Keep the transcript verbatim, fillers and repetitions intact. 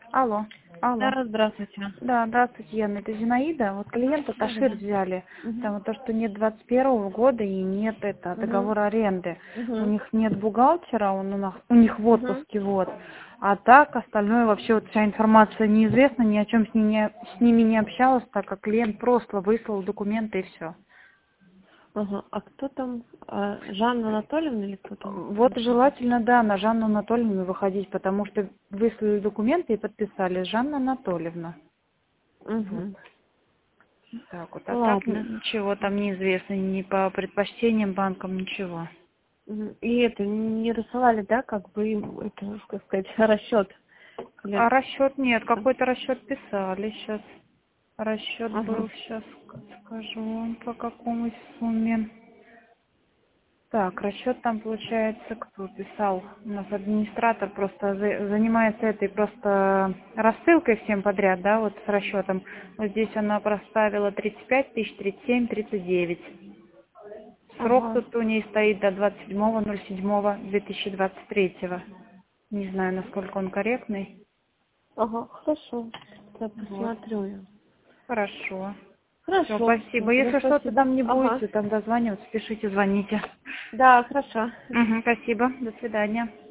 Алло, алло. Да, здравствуйте. Да, здравствуйте, Яна, это Зинаида. Вот клиента Ташир Да-да-да. взяли. Там Мгм. вот то, что нет двадцать первого года и нет это Мгм. договора аренды. У Мгм. них нет бухгалтера, он у, нас, у них в Мгм. отпуске, вот. А так, остальное вообще вот вся информация неизвестна, ни о чем с, ними не, с ними не общалась, так как клиент просто выслал документы и все. Ага. А кто там? А, Жанна Анатольевна или кто там? Вот желательно, да, на Жанну Анатольевну выходить, потому что выслали документы и подписали Жанна Анатольевна. Вот. Угу. Так вот, а так Ладно. ничего там неизвестно, ни по предпочтениям банкам, ничего. Мгм. И это не рассылали, да, как бы им, это, как сказать, расчет? Или... А расчет нет, какой-то расчет писали сейчас. Расчет Ага. был, сейчас скажу вам по какому сумме. Так, расчет там получается, кто писал? У нас администратор просто за- занимается этой просто рассылкой всем подряд, да, вот с расчетом. Вот здесь она проставила тридцать пять тысяч, тридцать семь, тридцать девять. Срок Ага. тут у ней стоит до двадцать седьмого ноль седьмого две тысячи двадцать третьего. Не знаю, насколько он корректный. Ага, хорошо. Я Вот. посмотрю я. Хорошо. Все, Хорошо. спасибо. Ну, тогда Если что-то спасибо. там не Ага. будете, там дозваниваться, пишите, звоните. Да, хорошо. Угу, спасибо. До свидания.